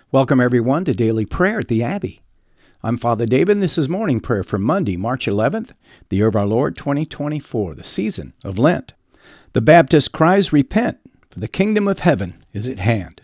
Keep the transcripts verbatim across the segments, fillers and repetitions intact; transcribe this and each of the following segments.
Welcome, everyone, to Daily Prayer at the Abbey. I'm Father David, and this is Morning Prayer for Monday, March eleventh, the year of our Lord, twenty twenty-four, the season of Lent. The Baptist cries, "Repent, for the kingdom of heaven is at hand."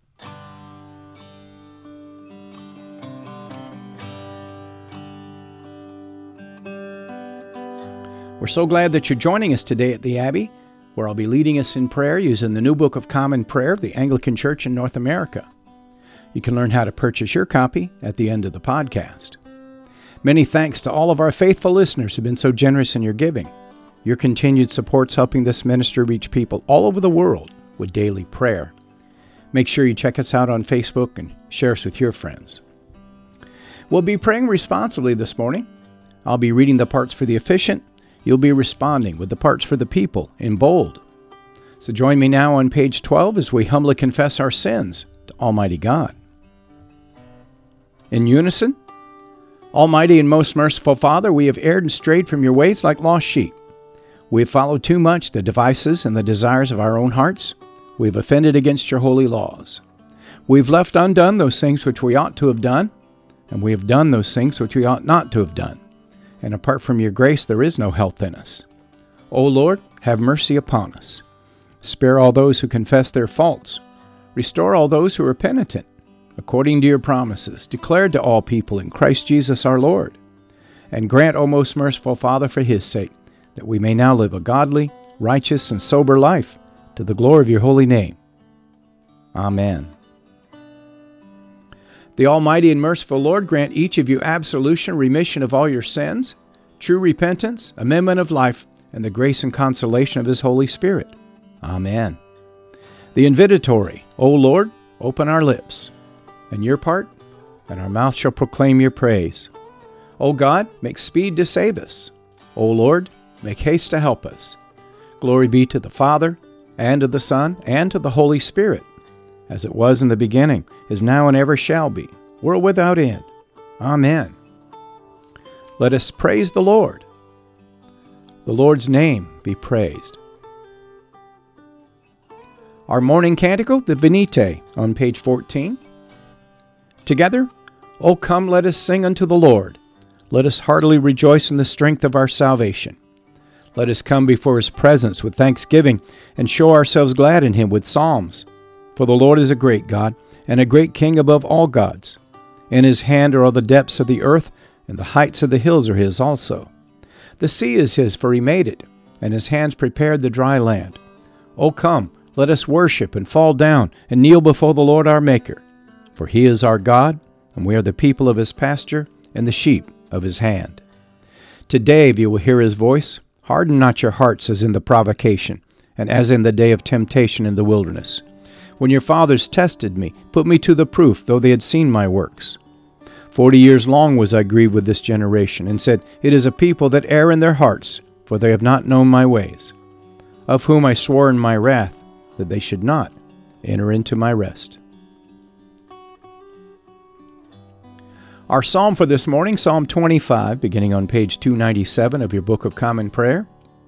We're so glad that you're joining us today at the Abbey, where I'll be leading us in prayer using the New Book of Common Prayer of the Anglican Church in North America. You can learn how to purchase your copy at the end of the podcast. Many thanks to all of our faithful listeners who've been so generous in your giving. Your continued support's helping this ministry reach people all over the world with daily prayer. Make sure you check us out on Facebook and share us with your friends. We'll be praying responsibly this morning. I'll be reading the parts for the officiant. You'll be responding with the parts for the people in bold. So join me now on page twelve as we humbly confess our sins to Almighty God. In unison, Almighty and most merciful Father, we have erred and strayed from your ways like lost sheep. We have followed too much the devices and the desires of our own hearts. We have offended against your holy laws. We have left undone those things which we ought to have done, and we have done those things which we ought not to have done. And apart from your grace, there is no health in us. O Lord, have mercy upon us. Spare all those who confess their faults. Restore all those who are penitent, according to your promises, declared to all people in Christ Jesus our Lord. And grant, O most merciful Father, for his sake, that we may now live a godly, righteous, and sober life, to the glory of your holy name. Amen. The Almighty and merciful Lord grant each of you absolution, remission of all your sins, true repentance, amendment of life, and the grace and consolation of his Holy Spirit. Amen. The invitatory, O Lord, open our lips, and your part, and our mouth shall proclaim your praise. O God, make speed to save us. O Lord, make haste to help us. Glory be to the Father, and to the Son, and to the Holy Spirit, as it was in the beginning, is now, and ever shall be, world without end. Amen. Let us praise the Lord. The Lord's name be praised. Our morning canticle, the Venite, on page fourteen. Together, O come, let us sing unto the Lord. Let us heartily rejoice in the strength of our salvation. Let us come before his presence with thanksgiving, and show ourselves glad in him with psalms. For the Lord is a great God, and a great King above all gods. In his hand are all the depths of the earth, and the heights of the hills are his also. The sea is his, for he made it, and his hands prepared the dry land. O come, let us worship and fall down, and kneel before the Lord our Maker. For he is our God, and we are the people of his pasture, and the sheep of his hand. Today, if you will hear his voice, harden not your hearts as in the provocation, and as in the day of temptation in the wilderness, when your fathers tested me, put me to the proof, though they had seen my works. Forty years long was I grieved with this generation, and said, It is a people that err in their hearts, for they have not known my ways, of whom I swore in my wrath, that they should not enter into my rest. Our psalm for this morning, Psalm twenty-five, beginning on page two ninety-seven of your Book of Common Prayer.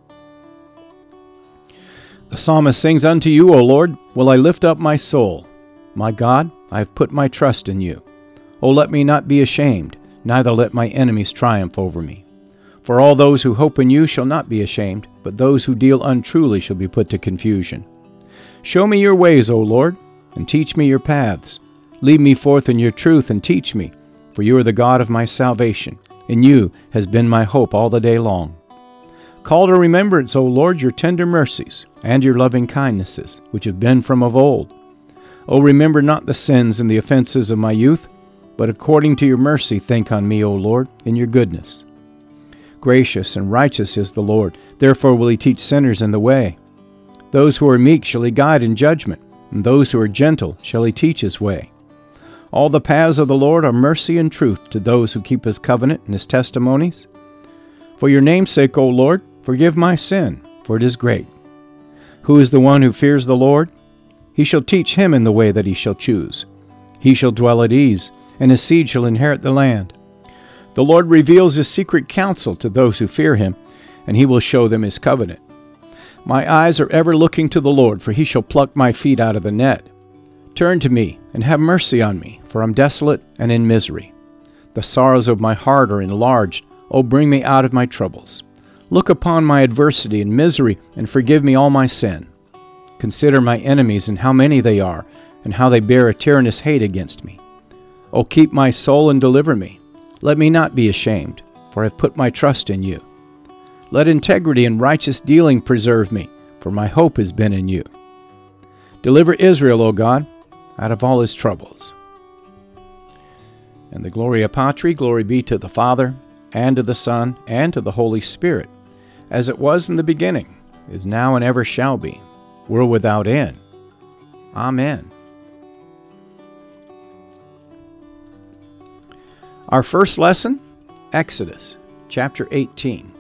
The psalmist sings, Unto you, O Lord, will I lift up my soul. My God, I have put my trust in you. O let me not be ashamed, neither let my enemies triumph over me. For all those who hope in you shall not be ashamed, but those who deal untruly shall be put to confusion. Show me your ways, O Lord, and teach me your paths. Lead me forth in your truth and teach me, for you are the God of my salvation. In you has been my hope all the day long. Call to remembrance, O Lord, your tender mercies, and your loving kindnesses, which have been from of old. O remember not the sins and the offenses of my youth, but according to your mercy think on me, O Lord, in your goodness. Gracious and righteous is the Lord, therefore will he teach sinners in the way. Those who are meek shall he guide in judgment, and those who are gentle shall he teach his way. All the paths of the Lord are mercy and truth to those who keep his covenant and his testimonies. For your name's sake, O Lord, forgive my sin, for it is great. Who is the one who fears the Lord? He shall teach him in the way that he shall choose. He shall dwell at ease, and his seed shall inherit the land. The Lord reveals his secret counsel to those who fear him, and he will show them his covenant. My eyes are ever looking to the Lord, for he shall pluck my feet out of the net. Turn to me and have mercy on me, for I'm desolate and in misery. The sorrows of my heart are enlarged. O bring me out of my troubles. Look upon my adversity and misery, and forgive me all my sin. Consider my enemies and how many they are, and how they bear a tyrannous hate against me. O keep my soul and deliver me. Let me not be ashamed, for I have put my trust in you. Let integrity and righteous dealing preserve me, for my hope has been in you. Deliver Israel, O God, out of all his troubles. And the Gloria Patri, glory be to the Father, and to the Son, and to the Holy Spirit, as it was in the beginning, is now, and ever shall be, world without end. Amen. Our first lesson, Exodus, chapter eighteen.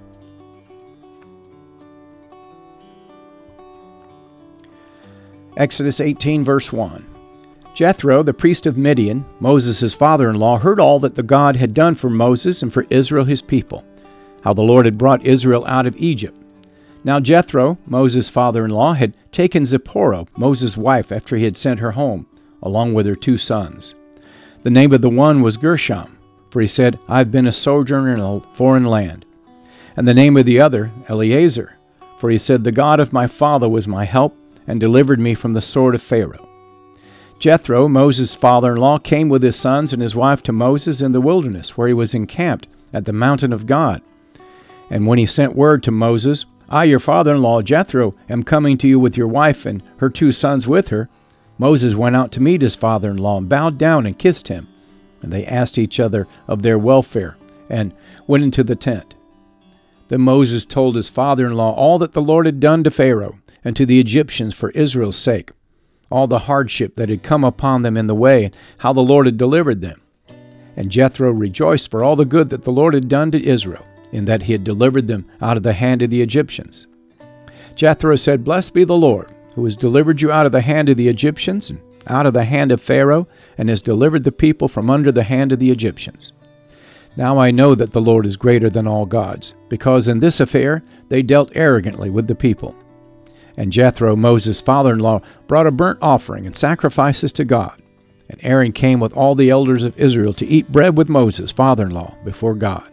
Exodus eighteen, verse one. Jethro, the priest of Midian, Moses' father-in-law, heard all that the God had done for Moses and for Israel his people, how the Lord had brought Israel out of Egypt. Now Jethro, Moses' father-in-law, had taken Zipporah, Moses' wife, after he had sent her home, along with her two sons. The name of the one was Gershom, for he said, I have been a sojourner in a foreign land. And the name of the other, Eleazar, for he said, the God of my father was my help, and delivered me from the sword of Pharaoh. Jethro, Moses' father-in-law, came with his sons and his wife to Moses in the wilderness, where he was encamped at the mountain of God. And when he sent word to Moses, I, your father-in-law, Jethro, am coming to you with your wife and her two sons with her, Moses went out to meet his father-in-law and bowed down and kissed him. And they asked each other of their welfare and went into the tent. Then Moses told his father-in-law all that the Lord had done to Pharaoh and to the Egyptians for Israel's sake, all the hardship that had come upon them in the way, and how the Lord had delivered them. And Jethro rejoiced for all the good that the Lord had done to Israel, in that he had delivered them out of the hand of the Egyptians. Jethro said, Blessed be the Lord, who has delivered you out of the hand of the Egyptians, and out of the hand of Pharaoh, and has delivered the people from under the hand of the Egyptians. Now I know that the Lord is greater than all gods, because in this affair they dealt arrogantly with the people. And Jethro, Moses' father-in-law, brought a burnt offering and sacrifices to God. And Aaron came with all the elders of Israel to eat bread with Moses, father-in-law, before God.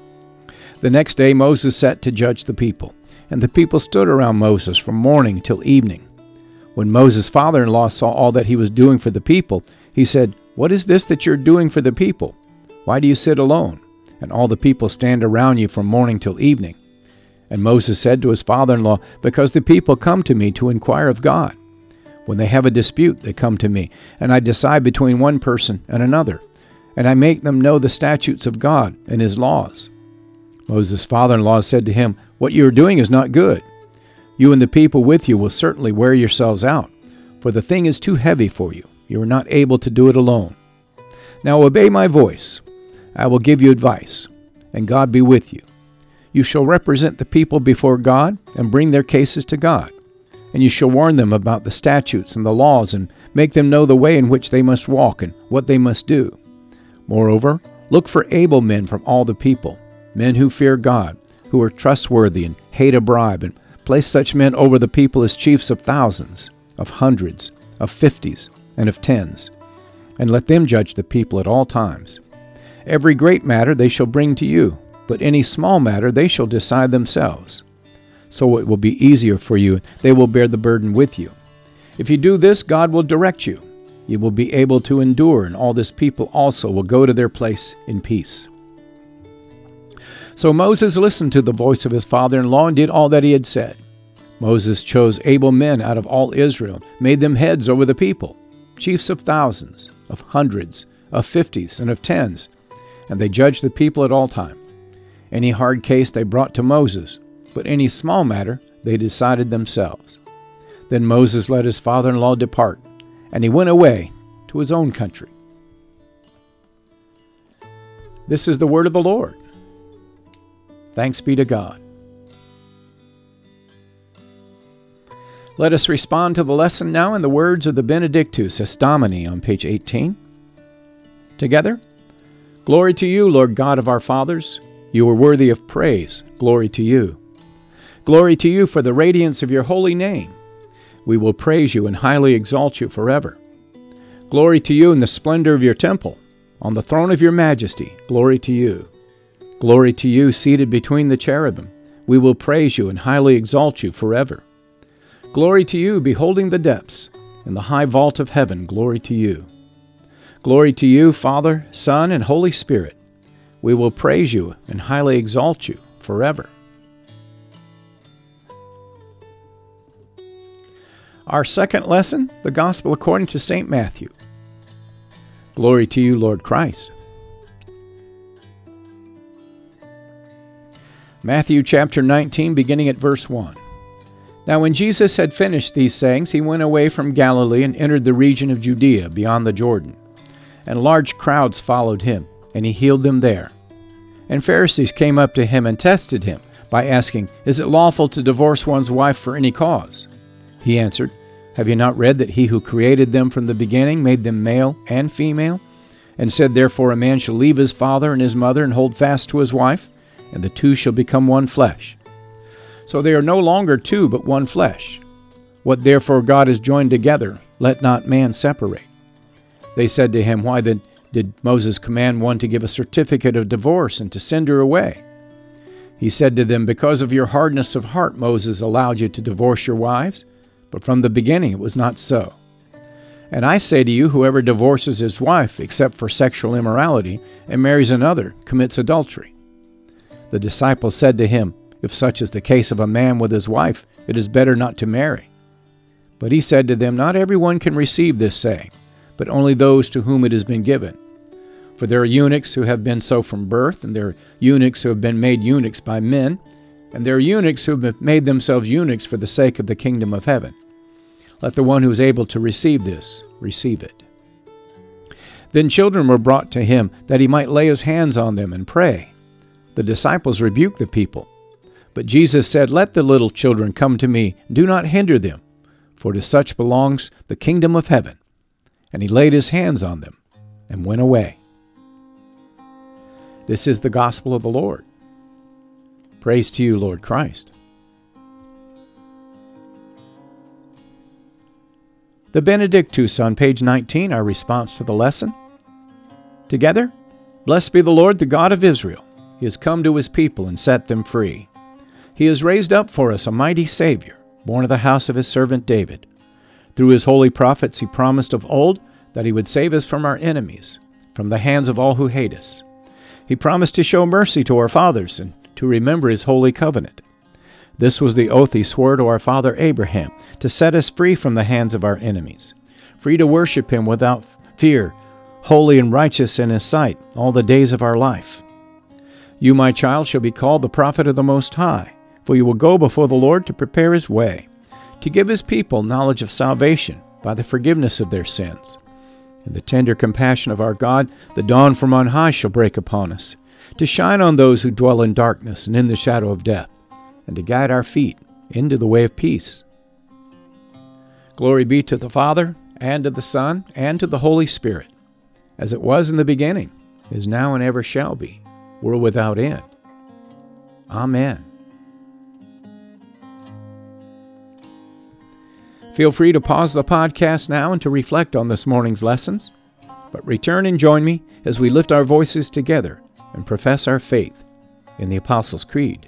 The next day Moses sat to judge the people, and the people stood around Moses from morning till evening. When Moses' father-in-law saw all that he was doing for the people, he said, What is this that you're doing for the people? Why do you sit alone? And all the people stand around you from morning till evening. And Moses said to his father-in-law, Because the people come to me to inquire of God. When they have a dispute, they come to me, and I decide between one person and another, and I make them know the statutes of God and his laws. Moses' father-in-law said to him, What you are doing is not good. You and the people with you will certainly wear yourselves out, for the thing is too heavy for you. You are not able to do it alone. Now obey my voice. I will give you advice, and God be with you. You shall represent the people before God and bring their cases to God. And you shall warn them about the statutes and the laws and make them know the way in which they must walk and what they must do. Moreover, look for able men from all the people, men who fear God, who are trustworthy and hate a bribe, and place such men over the people as chiefs of thousands, of hundreds, of fifties, and of tens. And let them judge the people at all times. Every great matter they shall bring to you, but any small matter they shall decide themselves. So it will be easier for you. They will bear the burden with you. If you do this, God will direct you. You will be able to endure, and all this people also will go to their place in peace. So Moses listened to the voice of his father-in-law and did all that he had said. Moses chose able men out of all Israel, made them heads over the people, chiefs of thousands, of hundreds, of fifties, and of tens, and they judged the people at all times. Any hard case they brought to Moses, but any small matter they decided themselves. Then Moses let his father-in-law depart, and he went away to his own country. This is the word of the Lord. Thanks be to God. Let us respond to the lesson now in the words of the Benedictus Est Domini on page eighteen. Together, Glory to you, Lord God of our fathers. You are worthy of praise. Glory to you. Glory to you for the radiance of your holy name. We will praise you and highly exalt you forever. Glory to you in the splendor of your temple. On the throne of your majesty, glory to you. Glory to you seated between the cherubim. We will praise you and highly exalt you forever. Glory to you beholding the depths. In the high vault of heaven, glory to you. Glory to you, Father, Son, and Holy Spirit. We will praise you and highly exalt you forever. Our second lesson, the Gospel according to Saint Matthew. Glory to you, Lord Christ. Matthew chapter nineteen, beginning at verse one. Now when Jesus had finished these sayings, he went away from Galilee and entered the region of Judea beyond the Jordan. And large crowds followed him, and he healed them there. And Pharisees came up to him and tested him by asking, Is it lawful to divorce one's wife for any cause? He answered, Have you not read that he who created them from the beginning made them male and female? And said, Therefore a man shall leave his father and his mother and hold fast to his wife, and the two shall become one flesh. So they are no longer two, but one flesh. What therefore God has joined together, let not man separate. They said to him, Why then did Moses command one to give a certificate of divorce and to send her away? He said to them, Because of your hardness of heart Moses allowed you to divorce your wives, but from the beginning it was not so. And I say to you, whoever divorces his wife except for sexual immorality and marries another commits adultery. The disciples said to him, If such is the case of a man with his wife, it is better not to marry. But he said to them, Not everyone can receive this saying, but only those to whom it has been given. For there are eunuchs who have been so from birth, and there are eunuchs who have been made eunuchs by men, and there are eunuchs who have made themselves eunuchs for the sake of the kingdom of heaven. Let the one who is able to receive this, receive it. Then children were brought to him, that he might lay his hands on them and pray. The disciples rebuked the people. But Jesus said, Let the little children come to me, do not hinder them, for to such belongs the kingdom of heaven. And he laid his hands on them and went away. This is the gospel of the Lord. Praise to you, Lord Christ. The Benedictus on page nineteen, our response to the lesson. Together, blessed be the Lord, the God of Israel. He has come to his people and set them free. He has raised up for us a mighty Savior, born of the house of his servant David. Through his holy prophets he promised of old that he would save us from our enemies, from the hands of all who hate us. He promised to show mercy to our fathers and to remember his holy covenant. This was the oath he swore to our father Abraham, to set us free from the hands of our enemies, free to worship him without fear, holy and righteous in his sight all the days of our life. You, my child, shall be called the prophet of the Most High, for you will go before the Lord to prepare his way, to give his people knowledge of salvation by the forgiveness of their sins. In the tender compassion of our God, the dawn from on high shall break upon us, to shine on those who dwell in darkness and in the shadow of death, and to guide our feet into the way of peace. Glory be to the Father, and to the Son, and to the Holy Spirit, as it was in the beginning, is now, and ever shall be, world without end. Amen. Feel free to pause the podcast now and to reflect on this morning's lessons, but return and join me as we lift our voices together and profess our faith in the Apostles' Creed.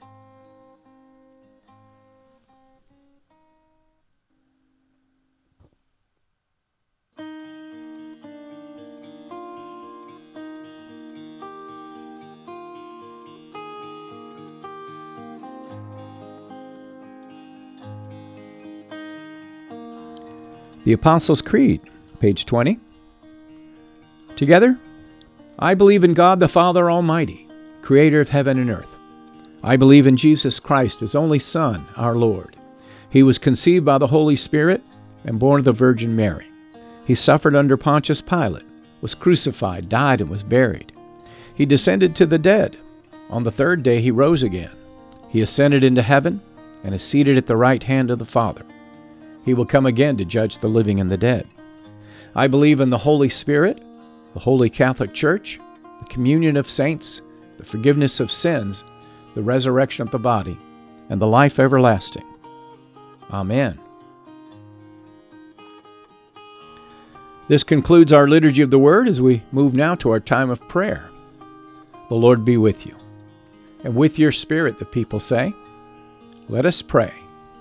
The Apostles' Creed, page twenty. Together, I believe in God the Father Almighty, creator of heaven and earth. I believe in Jesus Christ, his only Son, our Lord. He was conceived by the Holy Spirit and born of the Virgin Mary. He suffered under Pontius Pilate, was crucified, died, and was buried. He descended to the dead. On the third day he rose again. He ascended into heaven and is seated at the right hand of the Father. He will come again to judge the living and the dead. I believe in the Holy Spirit, the Holy Catholic Church, the communion of saints, the forgiveness of sins, the resurrection of the body, and the life everlasting. Amen. This concludes our Liturgy of the Word as we move now to our time of prayer. The Lord be with you. And with your spirit, the people say, let us pray.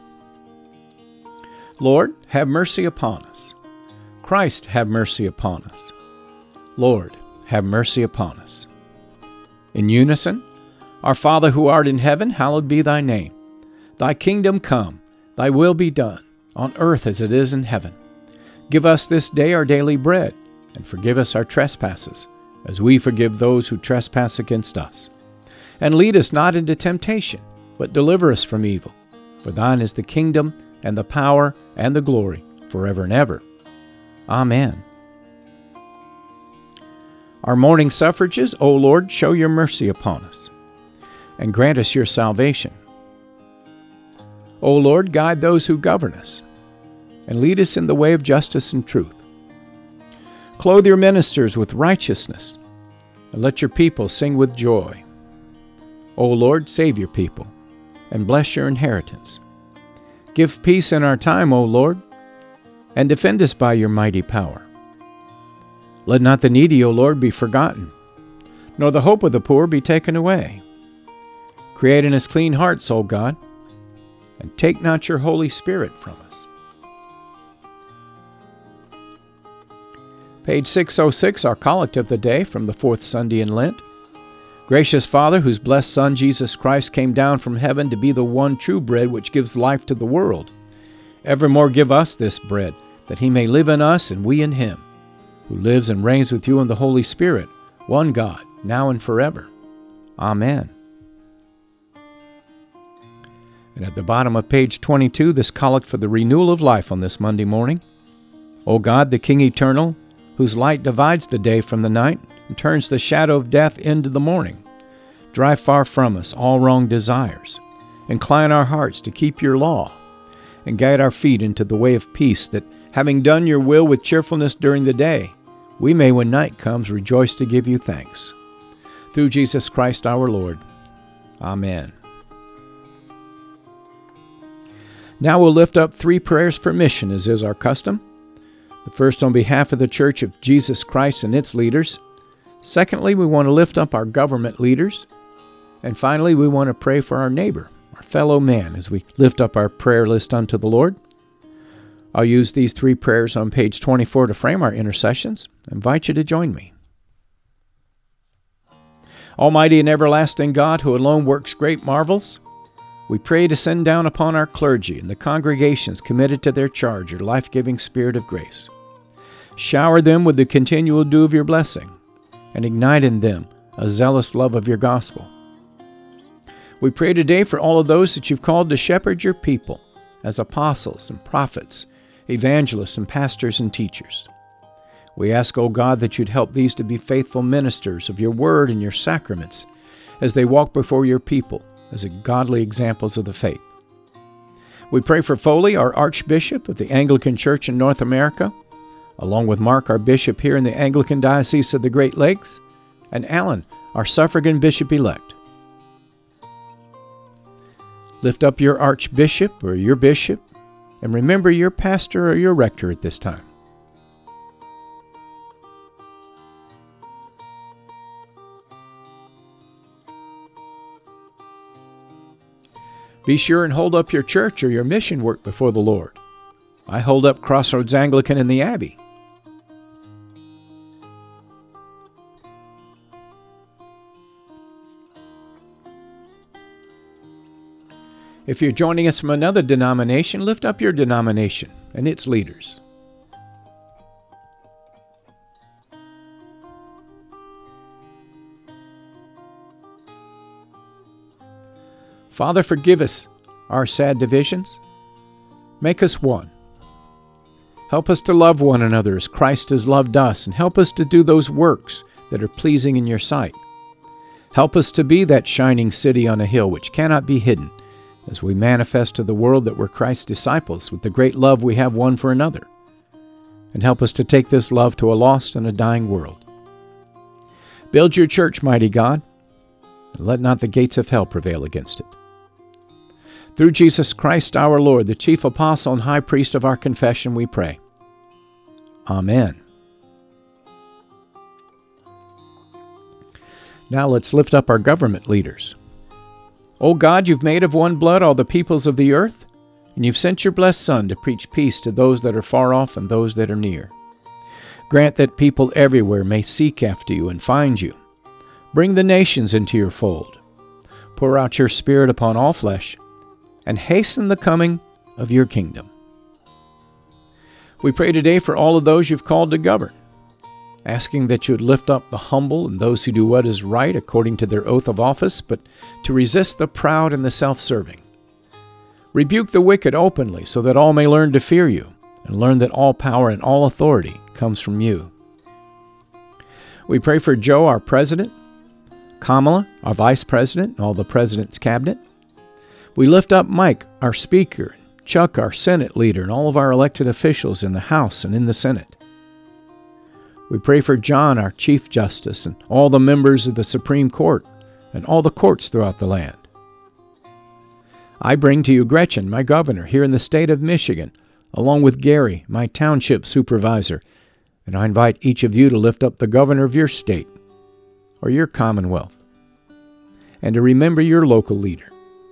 Lord, have mercy upon us. Christ, have mercy upon us. Lord, have mercy upon us. In unison, Our Father who art in heaven, hallowed be thy name. Thy kingdom come, thy will be done, on earth as it is in heaven. Give us this day our daily bread, and forgive us our trespasses, as we forgive those who trespass against us. And lead us not into temptation, but deliver us from evil. For thine is the kingdom, and the power, and the glory, forever and ever. Amen. Our morning suffrages, O Lord, show your mercy upon us, and grant us your salvation. O Lord, guide those who govern us, and lead us in the way of justice and truth. Clothe your ministers with righteousness, and let your people sing with joy. O Lord, save your people, and bless your inheritance. Give peace in our time, O Lord, and defend us by your mighty power. Let not the needy, O Lord, be forgotten, nor the hope of the poor be taken away. Create in us clean hearts, O God, and take not your Holy Spirit from us. Page six oh six, our Collect of the Day from the fourth Sunday in Lent. Gracious Father, whose blessed Son Jesus Christ came down from heaven to be the one true bread which gives life to the world, evermore give us this bread, that he may live in us and we in him, who lives and reigns with you in the Holy Spirit, one God, now and forever. Amen. And at the bottom of page twenty-two, this collect for the renewal of life on this Monday morning. O God, the King eternal, whose light divides the day from the night and turns the shadow of death into the morning, drive far from us all wrong desires. Incline our hearts to keep your law, and guide our feet into the way of peace, that, having done your will with cheerfulness during the day, we may, when night comes, rejoice to give you thanks. Through Jesus Christ our Lord. Amen. Now we'll lift up three prayers for mission, as is our custom. The first on behalf of the Church of Jesus Christ and its leaders. Secondly, we want to lift up our government leaders. And finally, we want to pray for our neighbor, our fellow man, as we lift up our prayer list unto the Lord. I'll use these three prayers on page twenty-four to frame our intercessions. I invite you to join me. Almighty and everlasting God, who alone works great marvels, we pray to send down upon our clergy and the congregations committed to their charge your life-giving Spirit of grace. Shower them with the continual dew of your blessing, and ignite in them a zealous love of your gospel. We pray today for all of those that you've called to shepherd your people as apostles and prophets, evangelists and pastors and teachers. We ask, O God, that you'd help these to be faithful ministers of your word and your sacraments as they walk before your people as godly examples of the faith. We pray for Foley, our Archbishop of the Anglican Church in North America, along with Mark, our Bishop here in the Anglican Diocese of the Great Lakes, and Alan, our suffragan Bishop-elect. Lift up your Archbishop or your Bishop, and remember your pastor or your rector at this time. Be sure and hold up your church or your mission work before the Lord. I hold up Crossroads Anglican in the Abbey. If you're joining us from another denomination, lift up your denomination and its leaders. Father, forgive us our sad divisions. Make us one. Help us to love one another as Christ has loved us, and help us to do those works that are pleasing in your sight. Help us to be that shining city on a hill which cannot be hidden, as we manifest to the world that we're Christ's disciples with the great love we have one for another. And help us to take this love to a lost and a dying world. Build your church, mighty God, and let not the gates of hell prevail against it. Through Jesus Christ our Lord, the chief apostle and high priest of our confession, we pray. Amen. Now let's lift up our government leaders. O God, you've made of one blood all the peoples of the earth, and you've sent your blessed Son to preach peace to those that are far off and those that are near. Grant that people everywhere may seek after you and find you. Bring the nations into your fold. Pour out your Spirit upon all flesh, and hasten the coming of your kingdom. We pray today for all of those you've called to govern, asking that you would lift up the humble and those who do what is right according to their oath of office, but to resist the proud and the self-serving. Rebuke the wicked openly, so that all may learn to fear you, and learn that all power and all authority comes from you. We pray for Joe, our president, Kamala, our vice president, and all the president's cabinet. We lift up Mike, our speaker, Chuck, our Senate leader, and all of our elected officials in the House and in the Senate. We pray for John, our Chief Justice, and all the members of the Supreme Court, and all the courts throughout the land. I bring to you Gretchen, my governor, here in the state of Michigan, along with Gary, my township supervisor, and I invite each of you to lift up the governor of your state or your commonwealth, and to remember your local leader.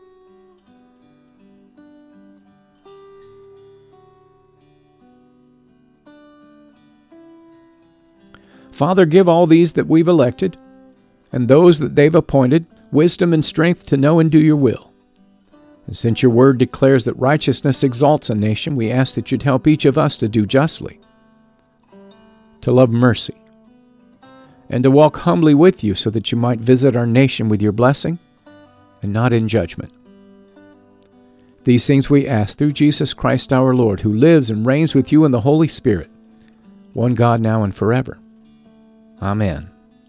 Father, give all these that we've elected, and those that they've appointed, wisdom and strength to know and do your will. And since your word declares that righteousness exalts a nation, we ask that you'd help each of us to do justly, to love mercy, and to walk humbly with you so that you might visit our nation with your blessing and not in judgment. These things we ask through Jesus Christ our Lord, who lives and reigns with you in the Holy Spirit, one God now and forever. Amen.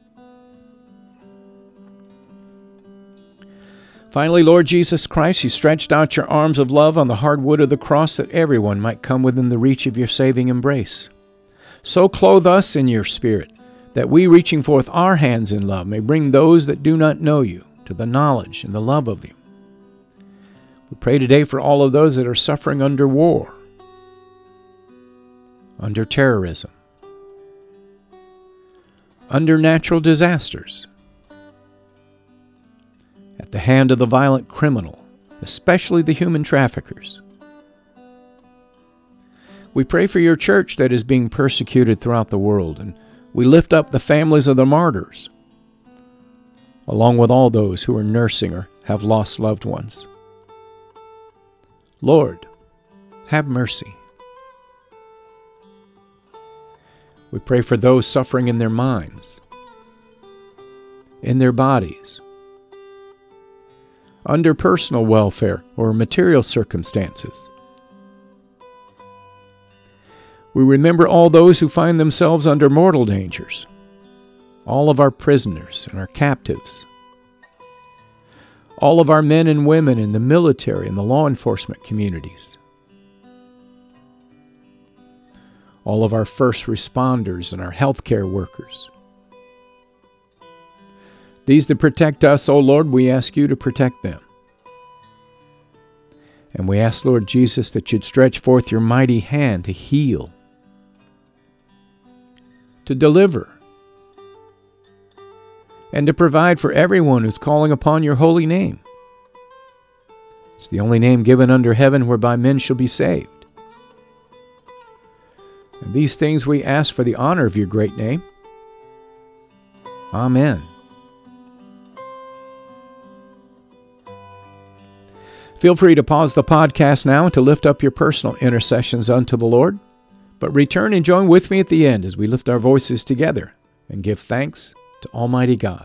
Finally, Lord Jesus Christ, you stretched out your arms of love on the hard wood of the cross that everyone might come within the reach of your saving embrace. So clothe us in your Spirit, that we, reaching forth our hands in love, may bring those that do not know you to the knowledge and the love of you. We pray today for all of those that are suffering under war, under terrorism, under natural disasters, at the hand of the violent criminal, especially the human traffickers. We pray for your church that is being persecuted throughout the world, and we lift up the families of the martyrs, along with all those who are nursing or have lost loved ones. Lord, have mercy. We pray for those suffering in their minds, in their bodies, under personal welfare or material circumstances. We remember all those who find themselves under mortal dangers, all of our prisoners and our captives, all of our men and women in the military and the law enforcement communities, all of our first responders and our healthcare workers. These that protect us, O Lord, we ask you to protect them. And we ask, Lord Jesus, that you'd stretch forth your mighty hand to heal, to deliver, and to provide for everyone who's calling upon your holy name. It's the only name given under heaven whereby men shall be saved. And these things we ask for the honor of your great name. Amen. Feel free to pause the podcast now to lift up your personal intercessions unto the Lord, but return and join with me at the end as we lift our voices together and give thanks to Almighty God.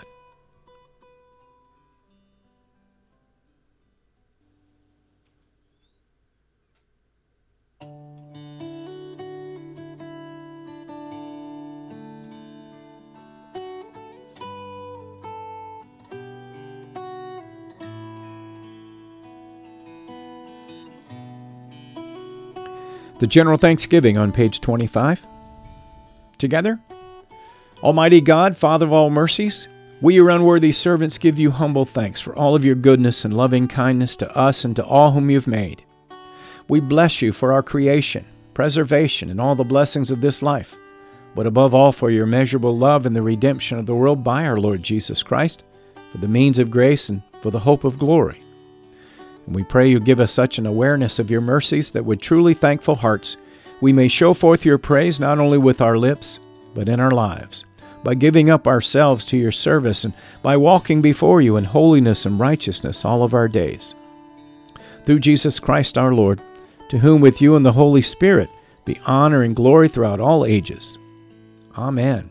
The General Thanksgiving on page twenty-five. Together, Almighty God, Father of all mercies, we, your unworthy servants, give you humble thanks for all of your goodness and loving kindness to us and to all whom you have made. We bless you for our creation, preservation, and all the blessings of this life. but above all for your immeasurable love and the redemption of the world by our Lord Jesus Christ, for the means of grace and for the hope of glory. And we pray you give us such an awareness of your mercies that with truly thankful hearts we may show forth your praise not only with our lips, but in our lives, by giving up ourselves to your service and by walking before you in holiness and righteousness all of our days. Through Jesus Christ our Lord, to whom with you and the Holy Spirit be honor and glory throughout all ages. Amen.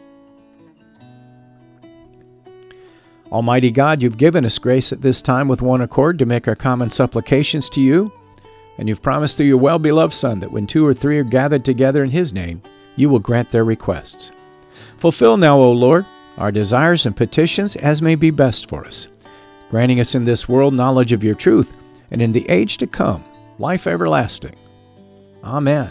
Almighty God, you've given us grace at this time with one accord to make our common supplications to you, and you've promised through your well-beloved Son that when two or three are gathered together in his name, you will grant their requests. Fulfill now, O Lord, our desires and petitions as may be best for us, granting us in this world knowledge of your truth, and in the age to come, life everlasting. Amen.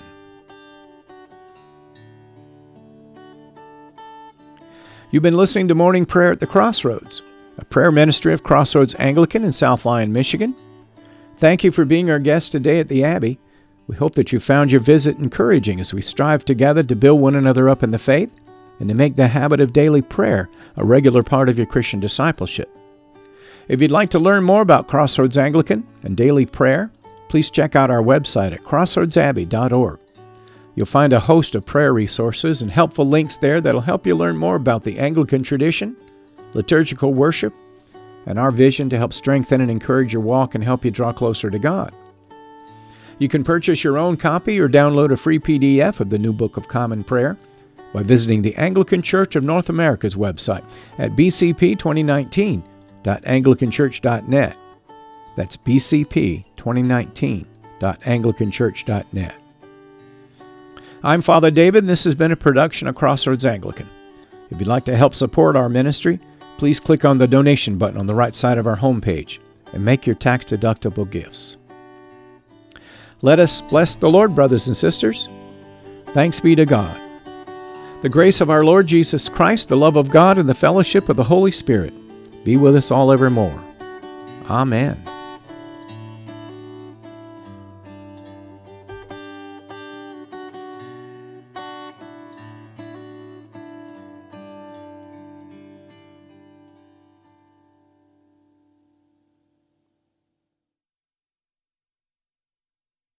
You've been listening to Morning Prayer at the Crossroads, a prayer ministry of Crossroads Anglican in South Lyon, Michigan. Thank you for being our guest today at the Abbey. We hope that you found your visit encouraging as we strive together to build one another up in the faith and to make the habit of daily prayer a regular part of your Christian discipleship. If you'd like to learn more about Crossroads Anglican and daily prayer, please check out our website at crossroads abbey dot org. You'll find a host of prayer resources and helpful links there that'll help you learn more about the Anglican tradition, liturgical worship, and our vision to help strengthen and encourage your walk and help you draw closer to God. You can purchase your own copy or download a free P D F of the New Book of Common Prayer by visiting the Anglican Church of North America's website at b c p twenty nineteen dot anglican church dot net. That's b c p twenty nineteen dot anglican church dot net. I'm Father David, and this has been a production of Crossroads Anglican. If you'd like to help support our ministry, please click on the donation button on the right side of our homepage and make your tax-deductible gifts. Let us bless the Lord, brothers and sisters. Thanks be to God. The grace of our Lord Jesus Christ, the love of God, and the fellowship of the Holy Spirit be with us all evermore. Amen.